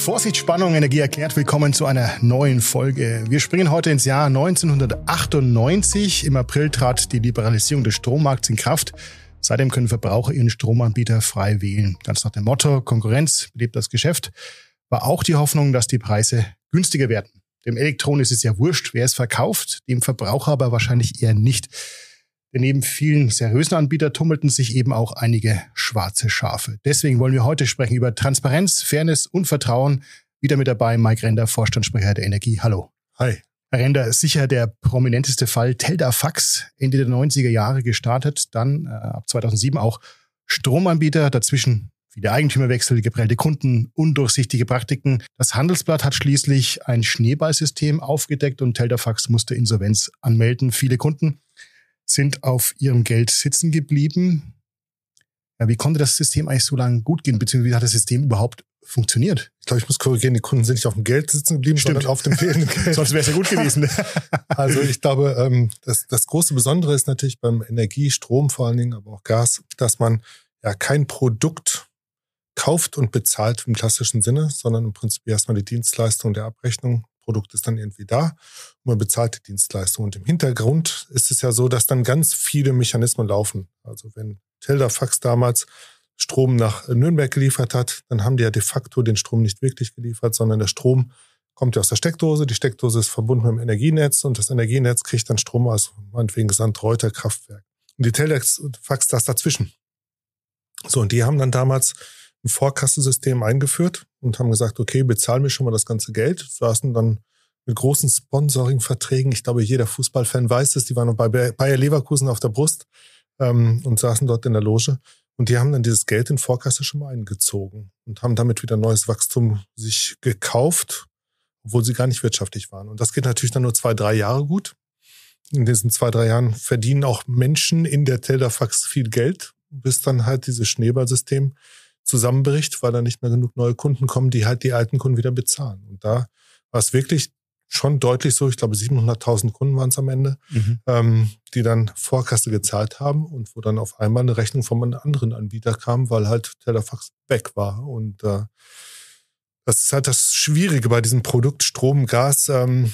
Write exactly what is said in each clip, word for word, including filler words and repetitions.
Vorsicht, Spannung, Energie erklärt. Willkommen zu einer neuen Folge. Wir springen heute ins Jahr neunzehnhundertachtundneunzig. Im April trat die Liberalisierung des Strommarkts in Kraft. Seitdem können Verbraucher ihren Stromanbieter frei wählen. Ganz nach dem Motto, Konkurrenz belebt das Geschäft, war auch die Hoffnung, dass die Preise günstiger werden. Dem Elektron ist es ja wurscht, wer es verkauft, dem Verbraucher aber wahrscheinlich eher nicht. Denn neben vielen seriösen Anbietern tummelten sich eben auch einige schwarze Schafe. Deswegen wollen wir heute sprechen über Transparenz, Fairness und Vertrauen. Wieder mit dabei Mike Render, Vorstandssprecher der Energie. Hallo. Hi. Herr Render, sicher der prominenteste Fall Teldafax, Ende der neunziger Jahre gestartet, dann äh, ab zweitausendsieben auch Stromanbieter, dazwischen viele Eigentümerwechsel, geprellte Kunden, undurchsichtige Praktiken. Das Handelsblatt hat schließlich ein Schneeballsystem aufgedeckt und Teldafax musste Insolvenz anmelden. Viele Kunden sind auf ihrem Geld sitzen geblieben. Ja, wie konnte das System eigentlich so lange gut gehen, beziehungsweise wie hat das System überhaupt funktioniert? Ich glaube, ich muss korrigieren, die Kunden sind nicht auf dem Geld sitzen geblieben, Stimmt. sondern auf dem fehlenden Geld. Sonst wäre es ja gut gewesen. Also ich glaube, ähm, das, das große Besondere ist natürlich beim Energie, Strom vor allen Dingen, aber auch Gas, dass man ja kein Produkt kauft und bezahlt im klassischen Sinne, sondern im Prinzip erstmal die Dienstleistung der Abrechnung. Produkt ist dann irgendwie da und man bezahlt die Dienstleistung. Und im Hintergrund ist es ja so, dass dann ganz viele Mechanismen laufen. Also wenn Teldafax damals Strom nach Nürnberg geliefert hat, dann haben die ja de facto den Strom nicht wirklich geliefert, sondern der Strom kommt ja aus der Steckdose. Die Steckdose ist verbunden mit dem Energienetz und das Energienetz kriegt dann Strom aus, meinetwegen Gesamtreuter Kraftwerk. Und die Teldafax das dazwischen. So, und die haben dann damals ein Vorkassensystem eingeführt und haben gesagt, okay, bezahl mir schon mal das ganze Geld. Saßen dann mit großen Sponsoring-Verträgen. Ich glaube, jeder Fußballfan weiß es. Die waren noch bei Bayer Leverkusen auf der Brust ähm, und saßen dort in der Loge. Und die haben dann dieses Geld in Vorkasse schon mal eingezogen und haben damit wieder neues Wachstum sich gekauft, obwohl sie gar nicht wirtschaftlich waren. Und das geht natürlich dann nur zwei, drei Jahre gut. In diesen zwei, drei Jahren verdienen auch Menschen in der Teldafax viel Geld, bis dann halt dieses Schneeballsystem zusammenbricht, weil da nicht mehr genug neue Kunden kommen, die halt die alten Kunden wieder bezahlen. Und da war es wirklich schon deutlich so, ich glaube siebenhunderttausend Kunden waren es am Ende, mhm. ähm, die dann Vorkasse gezahlt haben und wo dann auf einmal eine Rechnung von einem anderen Anbieter kam, weil halt Teldafax weg war. Und äh, das ist halt das Schwierige bei diesem Produkt Strom, Gas, ähm,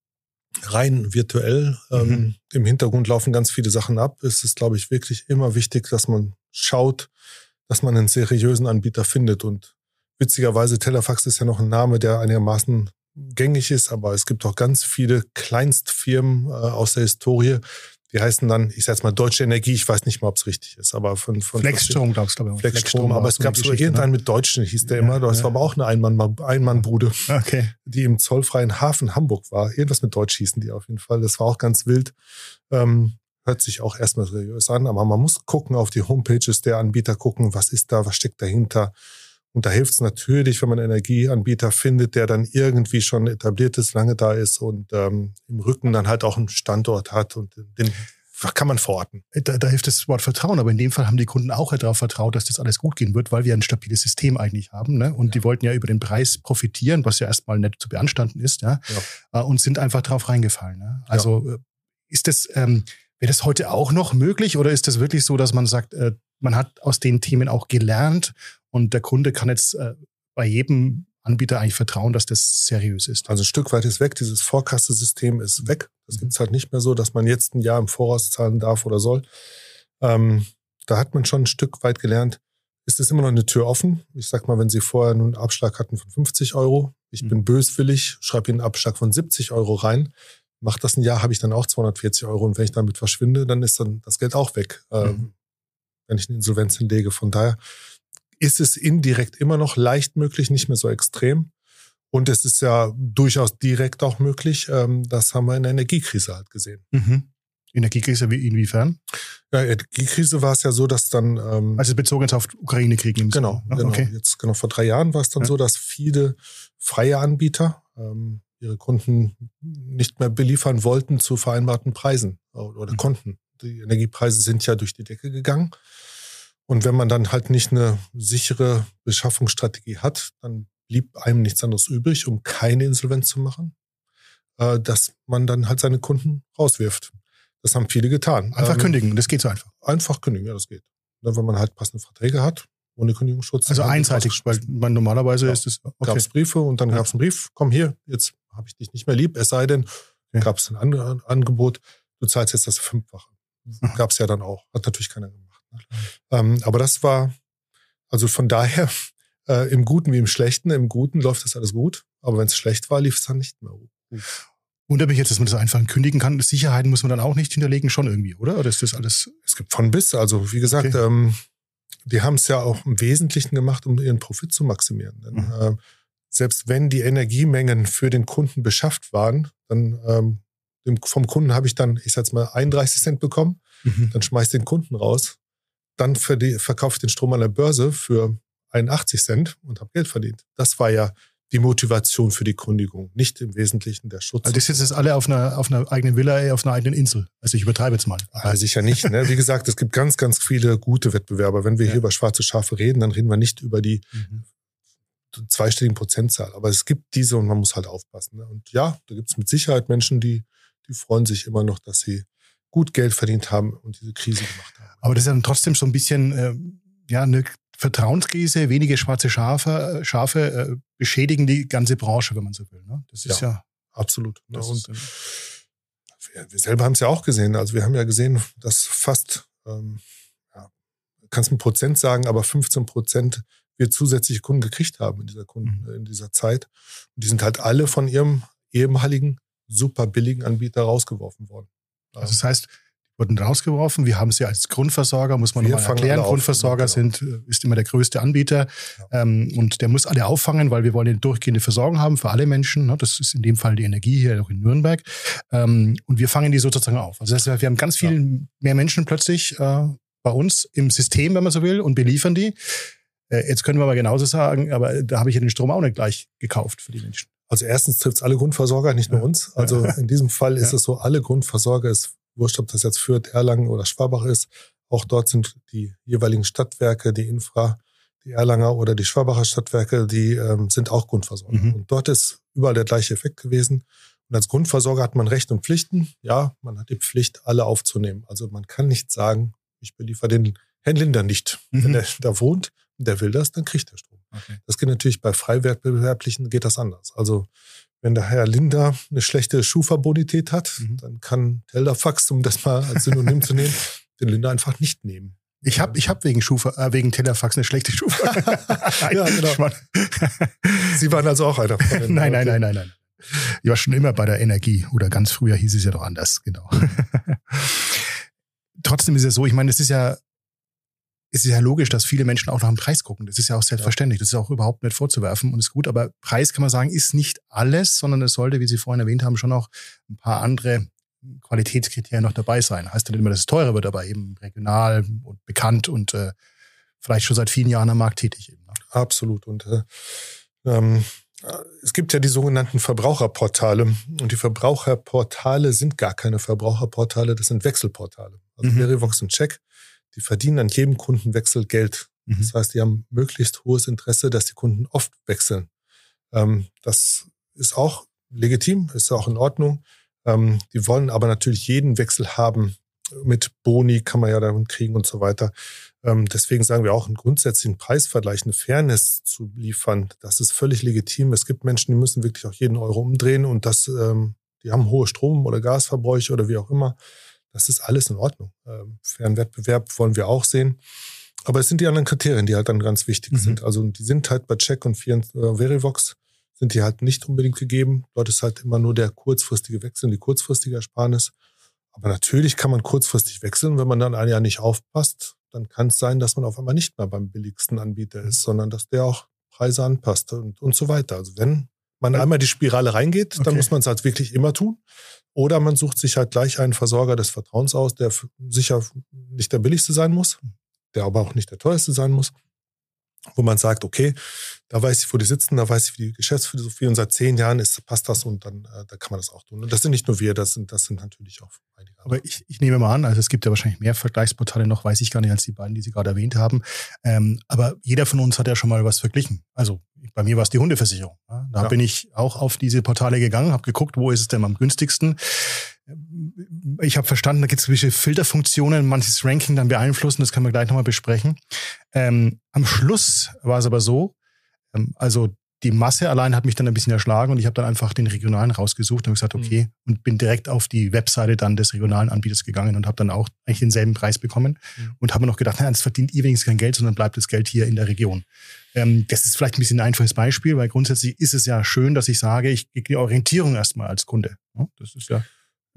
rein virtuell. Ähm, mhm. Im Hintergrund laufen ganz viele Sachen ab. Es ist, glaube ich, wirklich immer wichtig, dass man schaut, dass man einen seriösen Anbieter findet. Und witzigerweise, Teldafax ist ja noch ein Name, der einigermaßen gängig ist, aber es gibt auch ganz viele Kleinstfirmen äh, aus der Historie, die heißen dann, ich sag jetzt mal Deutsche Energie, ich weiß nicht mal, ob es richtig ist, aber von... von Flexstrom, glaubst du, glaube ich. Flexstrom, aber es gab so irgendeinen mit Deutschen, hieß der ja, immer, das ja. war aber auch eine Einmann, Einmannbude, okay. die im zollfreien Hafen Hamburg war. Irgendwas mit Deutsch hießen die auf jeden Fall, das war auch ganz wild. Ähm, Hört sich auch erstmal seriös an, aber man muss gucken auf die Homepages der Anbieter, gucken, was ist da, was steckt dahinter. Und da hilft es natürlich, wenn man einen Energieanbieter findet, der dann irgendwie schon etabliert ist, lange da ist und ähm, im Rücken dann halt auch einen Standort hat und den kann man verorten. Da, da hilft das Wort Vertrauen, aber in dem Fall haben die Kunden auch darauf vertraut, dass das alles gut gehen wird, weil wir ein stabiles System eigentlich haben. Ne? Und ja. die wollten ja über den Preis profitieren, was ja erstmal nicht zu beanstanden ist, ja? Ja. Und sind einfach drauf reingefallen. Ne? Also ja. ist das... Ähm, Wäre das heute auch noch möglich oder ist das wirklich so, dass man sagt, äh, man hat aus den Themen auch gelernt und der Kunde kann jetzt äh, bei jedem Anbieter eigentlich vertrauen, dass das seriös ist? Also ein Stück weit ist weg, dieses Vorkassensystem ist weg. Das mhm. gibt es halt nicht mehr so, dass man jetzt ein Jahr im Voraus zahlen darf oder soll. Ähm, da hat man schon ein Stück weit gelernt, ist es immer noch eine Tür offen. Ich sag mal, wenn Sie vorher einen Abschlag hatten von fünfzig Euro, ich mhm. bin böswillig, schreibe Ihnen einen Abschlag von siebzig Euro rein, macht das ein Jahr, habe ich dann auch zweihundertvierzig Euro und wenn ich damit verschwinde, dann ist dann das Geld auch weg, mhm. ähm, wenn ich eine Insolvenz hinlege. Von daher ist es indirekt immer noch leicht möglich, nicht mehr so extrem. Und es ist ja durchaus direkt auch möglich. Ähm, das haben wir in der Energiekrise halt gesehen. Mhm. Energiekrise wie inwiefern? Ja, in der Energiekrise war es ja so, dass dann... Ähm, also bezogen jetzt auf Ukraine-Krieg. Genau, genau. Okay. Jetzt genau vor drei Jahren war es dann ja. so, dass viele freie Anbieter ähm, ihre Kunden nicht mehr beliefern wollten zu vereinbarten Preisen oder mhm. konnten. Die Energiepreise sind ja durch die Decke gegangen. Und wenn man dann halt nicht eine sichere Beschaffungsstrategie hat, dann blieb einem nichts anderes übrig, um keine Insolvenz zu machen, äh, dass man dann halt seine Kunden rauswirft. Das haben viele getan. Einfach ähm, kündigen, das geht so einfach. Einfach kündigen, ja, das geht. Und wenn man halt passende Verträge hat, ohne Kündigungsschutz. Also einseitig, weil man normalerweise ja. ist es... Okay. Gab es Briefe und dann ja. gab es einen Brief, komm hier, jetzt habe ich dich nicht mehr lieb, es sei denn, ja. gab es ein An- Angebot, du zahlst jetzt das Fünffache. Mhm. Gab es ja dann auch, hat natürlich keiner gemacht. Ne? Ähm, aber das war, also von daher, äh, im Guten wie im Schlechten, im Guten läuft das alles gut, aber wenn es schlecht war, lief es dann nicht mehr gut. Wundert mich jetzt, dass man das einfach kündigen kann. Sicherheiten muss man dann auch nicht hinterlegen, schon irgendwie, oder? Oder ist das alles? Es gibt von bis. Also wie gesagt, okay. ähm, die haben es ja auch im Wesentlichen gemacht, um ihren Profit zu maximieren. Denn, mhm. äh, selbst wenn die Energiemengen für den Kunden beschafft waren, dann ähm, vom Kunden habe ich dann, ich sag jetzt mal, einunddreißig Cent bekommen. Mhm. Dann schmeiß ich den Kunden raus. Dann für die, verkaufe ich den Strom an der Börse für einundachtzig Cent und habe Geld verdient. Das war ja die Motivation für die Kündigung, nicht im Wesentlichen der Schutz. Also das ist jetzt alle auf einer, auf einer eigenen Villa, auf einer eigenen Insel. Also ich übertreibe jetzt mal. Ah, sicher nicht. Ne? Wie gesagt, es gibt ganz, ganz viele gute Wettbewerber. Wenn wir ja. hier über schwarze Schafe reden, dann reden wir nicht über die mhm. zweistelligen Prozentzahl. Aber es gibt diese und man muss halt aufpassen. Ne? Und ja, da gibt es mit Sicherheit Menschen, die, die freuen sich immer noch, dass sie gut Geld verdient haben und diese Krise gemacht haben. Aber das ist dann trotzdem so ein bisschen äh, ja eine Vertrauenskrise, wenige schwarze Schafe, Schafe äh, beschädigen die ganze Branche, wenn man so will. Ne? Das ist ja, ja absolut. Ne? Und ist, wir, wir selber haben es ja auch gesehen. Also wir haben ja gesehen, dass fast, ähm, ja, kannst du ein Prozent sagen, aber fünfzehn Prozent wir zusätzliche Kunden gekriegt haben in dieser Kunden, mhm. in dieser Zeit. Und die sind halt alle von ihrem ehemaligen super billigen Anbieter rausgeworfen worden. Also das heißt, wurden rausgeworfen. Wir haben sie als Grundversorger, muss man nochmal erklären. Grundversorger auf, sind, ist immer der größte Anbieter. Ja. Ähm, und der muss alle auffangen, weil wir wollen eine durchgehende Versorgung haben für alle Menschen. Ne? Das ist in dem Fall die Energie hier auch in Nürnberg. Ähm, und wir fangen die sozusagen auf. Also das heißt, wir haben ganz viel ja. mehr Menschen plötzlich äh, bei uns im System, wenn man so will, und beliefern die. Äh, jetzt können wir aber genauso sagen, aber da habe ich ja den Strom auch nicht gleich gekauft für die Menschen. Also erstens trifft es alle Grundversorger, nicht nur ja. uns. Also in diesem Fall ist ja. es so, alle Grundversorger ist wurscht, ob das jetzt Fürth, Erlangen oder Schwabach ist. Auch dort sind die jeweiligen Stadtwerke, die Infra, die Erlanger oder die Schwabacher Stadtwerke, die ähm, sind auch Grundversorger. Mhm. Und dort ist überall der gleiche Effekt gewesen. Und als Grundversorger hat man Rechte und Pflichten. Ja, man hat die Pflicht, alle aufzunehmen. Also man kann nicht sagen, ich beliefer den Herrn Linder nicht. Mhm. Wenn der da wohnt und der will das, dann kriegt er Strom. Okay. Das geht natürlich bei Freiwettbewerblichen, geht das anders. Also wenn der Herr Linder eine schlechte Schufa-Bonität hat, mhm. dann kann Tellerfax, um das mal als Synonym zu nehmen, den Linder einfach nicht nehmen. Ich habe ich hab wegen Schufa, äh, wegen Tellerfax eine schlechte Schufa. Ja, genau. Sie waren also auch einer von den... Nein, nein, nein, nein, nein. Ich war schon immer bei der Energie. Oder ganz früher hieß es ja doch anders, genau. Trotzdem ist es so, ich meine, es ist ja es ist ja logisch, dass viele Menschen auch nach dem Preis gucken. Das ist ja auch selbstverständlich. Das ist auch überhaupt nicht vorzuwerfen und ist gut. Aber Preis, kann man sagen, ist nicht alles, sondern es sollte, wie Sie vorhin erwähnt haben, schon auch ein paar andere Qualitätskriterien noch dabei sein. Heißt ja nicht immer, dass es teurer wird, aber eben regional und bekannt und äh, vielleicht schon seit vielen Jahren am Markt tätig. Eben, ne? Absolut. Und äh, ähm, es gibt ja die sogenannten Verbraucherportale. Und die Verbraucherportale sind gar keine Verbraucherportale, das sind Wechselportale. Also mhm. Verivox und Check. Die verdienen an jedem Kundenwechsel Geld. Mhm. Das heißt, die haben möglichst hohes Interesse, dass die Kunden oft wechseln. Ähm, das ist auch legitim, ist auch in Ordnung. Ähm, die wollen aber natürlich jeden Wechsel haben. Mit Boni kann man ja dann kriegen und so weiter. Ähm, deswegen sagen wir auch, einen grundsätzlichen Preisvergleich, eine Fairness zu liefern, das ist völlig legitim. Es gibt Menschen, die müssen wirklich auch jeden Euro umdrehen und das, ähm, die haben hohe Strom- oder Gasverbräuche oder wie auch immer. Das ist alles in Ordnung. Ähm, fairen Wettbewerb wollen wir auch sehen. Aber es sind die anderen Kriterien, die halt dann ganz wichtig mhm. sind. Also die sind halt bei Check und äh, Verivox sind die halt nicht unbedingt gegeben. Dort ist halt immer nur der kurzfristige Wechsel, die kurzfristige Ersparnis. Aber natürlich kann man kurzfristig wechseln. Wenn man dann ein Jahr nicht aufpasst, dann kann es sein, dass man auf einmal nicht mehr beim billigsten Anbieter ist, sondern dass der auch Preise anpasst und, und so weiter. Also wenn man einmal die Spirale reingeht, dann okay. muss man es halt wirklich immer tun. Oder man sucht sich halt gleich einen Versorger des Vertrauens aus, der sicher nicht der billigste sein muss, der aber auch nicht der teuerste sein muss, wo man sagt, okay, da weiß ich, wo die sitzen, da weiß ich, wie die Geschäftsphilosophie und seit zehn Jahren ist, passt das und dann äh, da kann man das auch tun. Und das sind nicht nur wir, das sind, das sind natürlich auch einige. Aber ich, ich nehme mal an, also es gibt ja wahrscheinlich mehr Vergleichsportale noch, weiß ich gar nicht, als die beiden, die Sie gerade erwähnt haben. Ähm, aber jeder von uns hat ja schon mal was verglichen. Also bei mir war es die Hundeversicherung. Ja? Da ja. bin ich auch auf diese Portale gegangen, habe geguckt, wo ist es denn am günstigsten. Ich habe verstanden, da gibt es gewisse Filterfunktionen, manches Ranking dann beeinflussen, das können wir gleich nochmal besprechen. Ähm, am Schluss war es aber so, ähm, also die Masse allein hat mich dann ein bisschen erschlagen und ich habe dann einfach den regionalen rausgesucht und gesagt, okay, mhm. und bin direkt auf die Webseite dann des regionalen Anbieters gegangen und habe dann auch eigentlich denselben Preis bekommen mhm. und habe noch gedacht, naja, das verdient ihr wenigstens kein Geld, sondern bleibt das Geld hier in der Region. Ähm, das ist vielleicht ein bisschen ein einfaches Beispiel, weil grundsätzlich ist es ja schön, dass ich sage, ich kriege die Orientierung erstmal als Kunde. Das ist ja...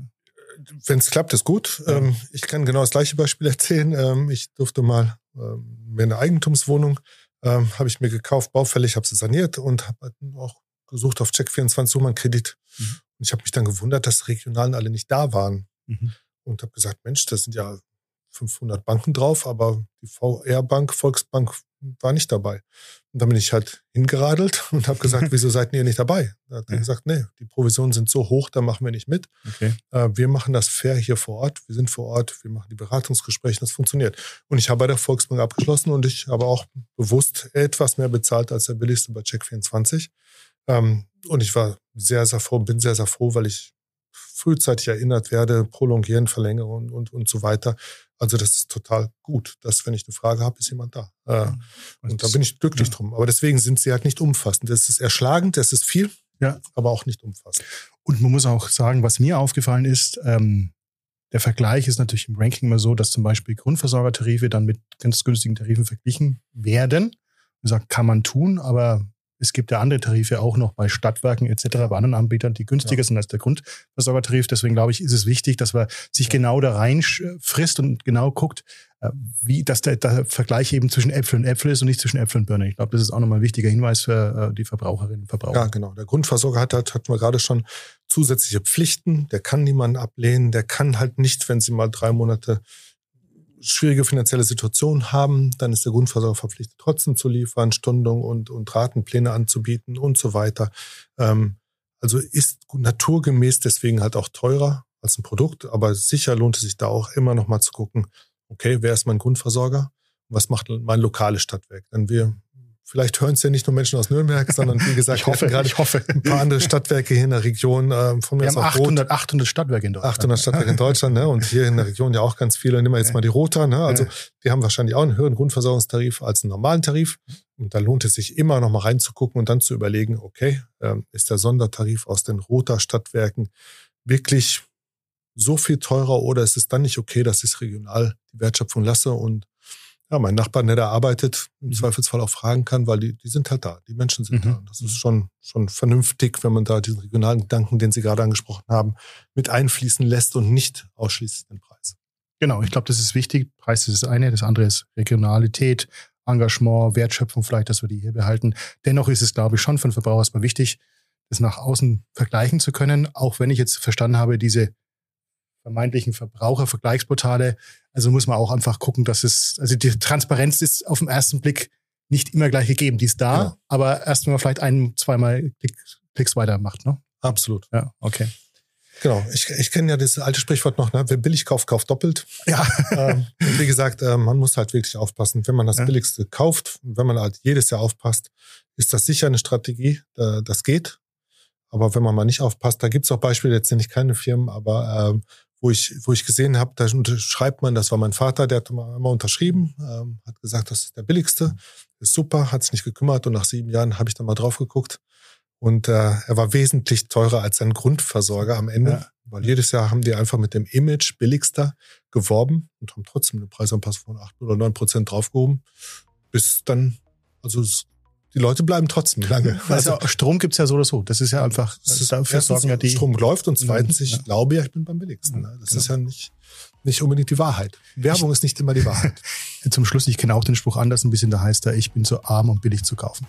Wenn es klappt, ist gut. Ja. Ähm, ich kann genau das gleiche Beispiel erzählen. Ähm, ich durfte mal ähm, mir eine Eigentumswohnung Ähm, habe ich mir gekauft, baufällig, habe sie saniert und habe auch gesucht auf Check vierundzwanzig um einen Kredit. Mhm. Und ich habe mich dann gewundert, dass die Regionalen alle nicht da waren. Mhm. Und habe gesagt, Mensch, da sind ja fünfhundert Banken drauf, aber die V R-Bank, Volksbank war nicht dabei. Und dann bin ich halt hingeradelt und habe gesagt, wieso seid ihr nicht dabei? Da hat er ja. gesagt, nee, die Provisionen sind so hoch, da machen wir nicht mit. Okay. Äh, wir machen das fair hier vor Ort, wir sind vor Ort, wir machen die Beratungsgespräche, das funktioniert. Und ich habe bei der Volksbank abgeschlossen und ich habe auch bewusst etwas mehr bezahlt als der billigste bei Check vierundzwanzig. Ähm, und ich war sehr, sehr froh, bin sehr, sehr froh, weil ich frühzeitig erinnert werde, prolongieren, verlängern und, und, und so weiter. Also das ist total gut, dass wenn ich eine Frage habe, ist jemand da. Äh, und, und da bin ich glücklich ja. drum. Aber deswegen sind sie halt nicht umfassend. Das ist erschlagend, das ist viel, ja. aber auch nicht umfassend. Und man muss auch sagen, was mir aufgefallen ist, ähm, der Vergleich ist natürlich im Ranking immer so, dass zum Beispiel Grundversorgertarife dann mit ganz günstigen Tarifen verglichen werden. Man sagt, kann man tun, aber es gibt ja andere Tarife auch noch bei Stadtwerken et cetera, bei anderen Anbietern, die günstiger ja. sind als der Grundversorgertarif. Deswegen glaube ich, ist es wichtig, dass man sich ja. genau da rein frisst und genau guckt, wie, dass der, der Vergleich eben zwischen Äpfel und Äpfel ist und nicht zwischen Äpfel und Birnen. Ich glaube, das ist auch nochmal ein wichtiger Hinweis für die Verbraucherinnen und Verbraucher. Ja, genau. Der Grundversorger hat, hat, hatten wir gerade schon zusätzliche Pflichten. Der kann niemanden ablehnen. Der kann halt nicht, wenn sie mal drei Monate schwierige finanzielle Situation haben, dann ist der Grundversorger verpflichtet, trotzdem zu liefern, Stundung und, und Ratenpläne anzubieten und so weiter. Ähm, also ist naturgemäß deswegen halt auch teurer als ein Produkt, aber sicher lohnt es sich da auch immer noch mal zu gucken, okay, wer ist mein Grundversorger? Was macht mein lokales Stadtwerk? Denn wir, vielleicht hören es ja nicht nur Menschen aus Nürnberg, sondern wie gesagt, ich hoffe, gerade ich hoffe. ein paar andere Stadtwerke hier in der Region. Äh, von mir wir haben achthundert, achthundert Stadtwerke in Deutschland. achthundert Stadtwerke in Deutschland, ne? Und hier in der Region ja auch ganz viele. Nehmen wir jetzt mal die Rota, ne? Also die haben wahrscheinlich auch einen höheren Grundversorgungstarif als einen normalen Tarif. Und da lohnt es sich immer noch mal reinzugucken und dann zu überlegen, okay, ähm, ist der Sondertarif aus den Rota-Stadtwerken wirklich so viel teurer oder ist es dann nicht okay, dass ich regional die Wertschöpfung lasse und ja, mein Nachbar, der da arbeitet, im mhm. Zweifelsfall auch fragen kann, weil die, die sind halt da, die Menschen sind mhm. da. Und das ist schon, schon vernünftig, wenn man da diesen regionalen Gedanken, den Sie gerade angesprochen haben, mit einfließen lässt und nicht ausschließlich den Preis. Genau, ich glaube, das ist wichtig. Preis ist das eine, das andere ist Regionalität, Engagement, Wertschöpfung vielleicht, dass wir die hier behalten. Dennoch ist es, glaube ich, schon für den Verbraucher erstmal wichtig, das nach außen vergleichen zu können, auch wenn ich jetzt verstanden habe, diese vermeintlichen Verbrauchervergleichsportale, also muss man auch einfach gucken, dass es, also die Transparenz ist auf den ersten Blick nicht immer gleich gegeben. Die ist da, genau. aber erst wenn man vielleicht ein-, zweimal Klick, Klicks weiter macht, ne? Absolut. Ja, okay. Genau, ich, ich kenne ja das alte Sprichwort noch, ne? Wer billig kauft, kauft doppelt. Ja. ähm, wie gesagt, äh, man muss halt wirklich aufpassen. Wenn man das ja. Billigste kauft, wenn man halt jedes Jahr aufpasst, ist das sicher eine Strategie, äh, das geht. Aber wenn man mal nicht aufpasst, da gibt es auch Beispiele, jetzt sind nicht keine Firmen, aber ähm, wo ich wo ich gesehen habe, da schreibt man, das war mein Vater, der hat mal immer unterschrieben, ähm, hat gesagt, das ist der billigste, ist super, hat sich nicht gekümmert und nach sieben Jahren habe ich dann mal drauf geguckt und äh, er war wesentlich teurer als sein Grundversorger am Ende, ja. weil jedes Jahr haben die einfach mit dem Image billigster geworben und haben trotzdem eine Preisanpassung von acht oder neun Prozent draufgehoben, bis dann, also es die Leute bleiben trotzdem lange. Also Strom gibt's ja so oder so. Das ist ja einfach, das ist, dafür sorgen ja die... Strom läuft und zweitens, ich ja. glaube ja, ich bin beim billigsten. Das genau. ist ja nicht, nicht unbedingt die Wahrheit. Werbung ich, ist nicht immer die Wahrheit. Zum Schluss, ich kenne auch den Spruch anders ein bisschen, da heißt er, ich bin zu arm, um billig zu kaufen.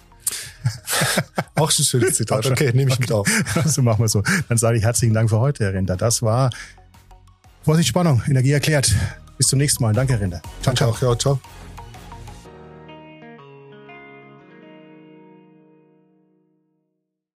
Auch schon ein schönes Zitat. Okay, nehme ich okay. mit auf. So machen wir so. Dann sage ich herzlichen Dank für heute, Herr Rinder. Das war Vorsicht Spannung, Energie erklärt. Bis zum nächsten Mal. Danke, Herr Rinder. Ciao, ciao. ciao. ciao.